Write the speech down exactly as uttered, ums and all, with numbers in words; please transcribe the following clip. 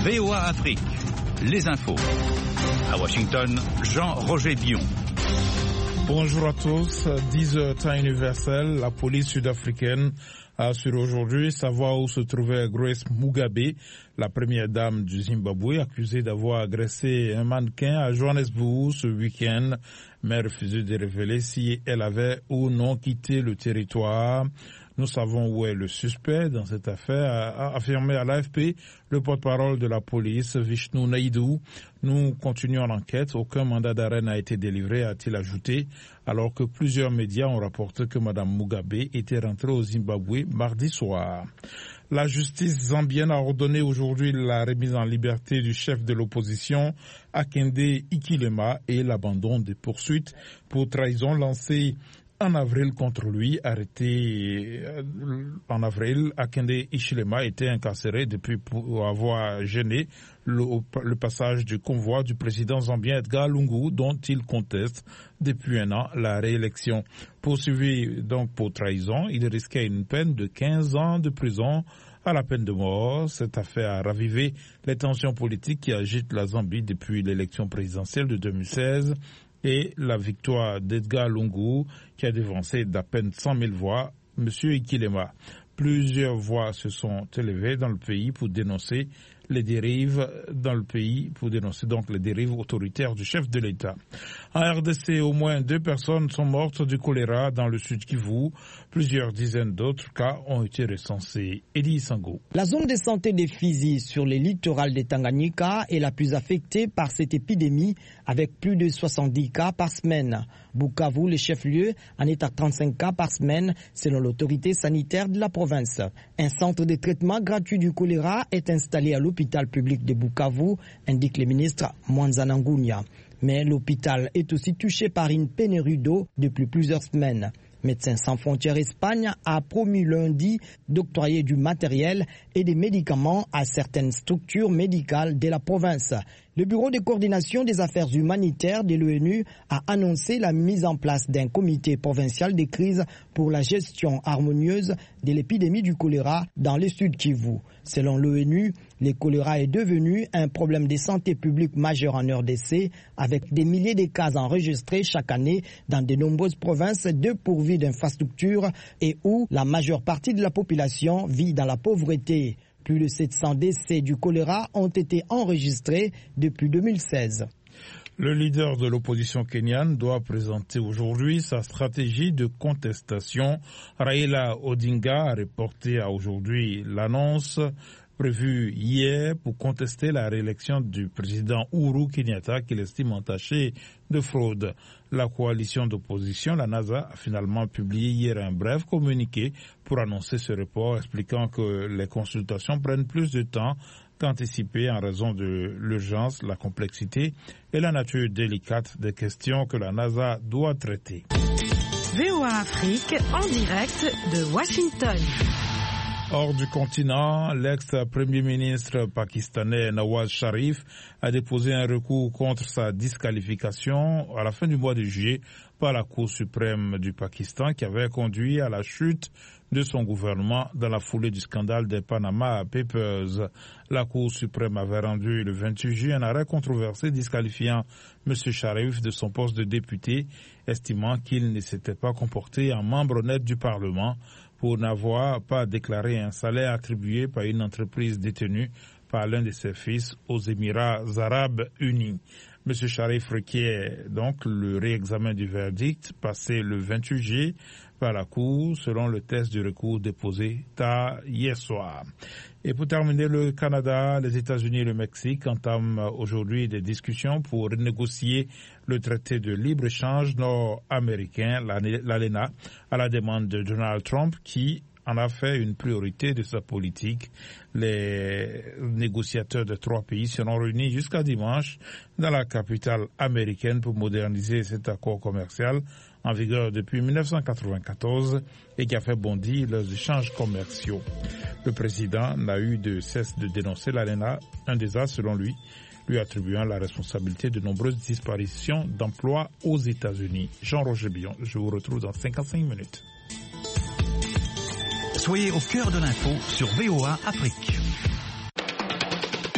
V O A Afrique, les infos. À Washington, Jean-Roger Bion. Bonjour à tous. dix heures temps universel, la police sud-africaine a assuré aujourd'hui savoir où se trouvait Grace Mugabe, la première dame du Zimbabwe, accusée d'avoir agressé un mannequin à Johannesburg ce week-end, mais refusé de révéler si elle avait ou non quitté le territoire. Nous savons où est le suspect dans cette affaire, a affirmé à l'A F P le porte-parole de la police, Vishnu Naidoo. Nous continuons l'enquête. Aucun mandat d'arrêt n'a été délivré, a-t-il ajouté, alors que plusieurs médias ont rapporté que Mme Mugabe était rentrée au Zimbabwe mardi soir. La justice zambienne a ordonné aujourd'hui la remise en liberté du chef de l'opposition, Hakainde Hichilema, et l'abandon des poursuites pour trahison lancées en avril contre lui. Arrêté en avril, Hakainde Hichilema était incarcéré depuis pour avoir gêné le, le passage du convoi du président zambien Edgar Lungu, dont il conteste depuis un an la réélection. Poursuivi donc pour trahison, il risquait une peine de quinze ans de prison à la peine de mort. Cette affaire a ravivé les tensions politiques qui agitent la Zambie depuis l'élection présidentielle de deux mille seize. Et la victoire d'Edgar Lungu, qui a devancé d'à peine cent mille voix M. Hichilema. Plusieurs voix se sont élevées dans le pays pour dénoncer les dérives dans le pays, pour dénoncer donc les dérives autoritaires du chef de l'État. En R D C, au moins deux personnes sont mortes du choléra dans le sud Kivu. Plusieurs dizaines d'autres cas ont été recensés. Eddie Sango. La zone de santé des Fizi sur les littorales de Tanganyika est la plus affectée par cette épidémie, avec plus de soixante-dix cas par semaine. Bukavu, le chef-lieu, en est à trente-cinq cas par semaine, selon l'autorité sanitaire de la province. Un centre de traitement gratuit du choléra est installé à l'hôpital public de Bukavu, indique le ministre Mwanzana Ngunya. Mais l'hôpital est aussi touché par une pénurie d'eau depuis plusieurs semaines. Médecins sans frontières Espagne a promis lundi d'octroyer du matériel et des médicaments à certaines structures médicales de la province. Le Bureau de coordination des affaires humanitaires de l'ONU a annoncé la mise en place d'un comité provincial de crise pour la gestion harmonieuse de l'épidémie du choléra dans le sud Kivu. Selon l'ONU, le choléra est devenu un problème de santé publique majeur en R D C, avec des milliers de cas enregistrés chaque année dans de nombreuses provinces dépourvues d'infrastructures et où la majeure partie de la population vit dans la pauvreté. Plus de sept cents décès du choléra ont été enregistrés depuis deux mille seize. Le leader de l'opposition kenyane doit présenter aujourd'hui sa stratégie de contestation. Raila Odinga a reporté à aujourd'hui l'annonce prévue hier pour contester la réélection du président Uhuru Kenyatta qu'il estime entaché de fraude. La coalition d'opposition, la NASA, a finalement publié hier un bref communiqué pour annoncer ce report, expliquant que les consultations prennent plus de temps qu'anticipé en raison de l'urgence, la complexité et la nature délicate des questions que la NASA doit traiter. V O A Afrique en direct de Washington. Hors du continent, l'ex-premier ministre pakistanais Nawaz Sharif a déposé un recours contre sa disqualification à la fin du mois de juillet par la Cour suprême du Pakistan qui avait conduit à la chute de son gouvernement dans la foulée du scandale des Panama Papers. La Cour suprême avait rendu le vingt-huit juillet un arrêt controversé disqualifiant M. Sharif de son poste de député, estimant qu'il ne s'était pas comporté en membre honnête du Parlement pour n'avoir pas déclaré un salaire attribué par une entreprise détenue par l'un de ses fils aux Émirats arabes unis. M. Sharif requiert donc le réexamen du verdict passé le vingt-huit juillet par la Cour selon le test du recours déposé tard hier soir. Et pour terminer, le Canada, les États-Unis et le Mexique entament aujourd'hui des discussions pour renégocier le traité de libre-échange nord-américain, l'ALENA, à la demande de Donald Trump qui en a fait une priorité de sa politique. Les négociateurs de trois pays seront réunis jusqu'à dimanche dans la capitale américaine pour moderniser cet accord commercial en vigueur depuis mille neuf cent quatre-vingt-quatorze et qui a fait bondir leurs échanges commerciaux. Le président n'a eu de cesse de dénoncer l'ALENA, un désastre selon lui, lui attribuant la responsabilité de nombreuses disparitions d'emplois aux États-Unis. Jean-Roger Bion, je vous retrouve dans cinquante-cinq minutes. Soyez au cœur de l'info sur V O A Afrique.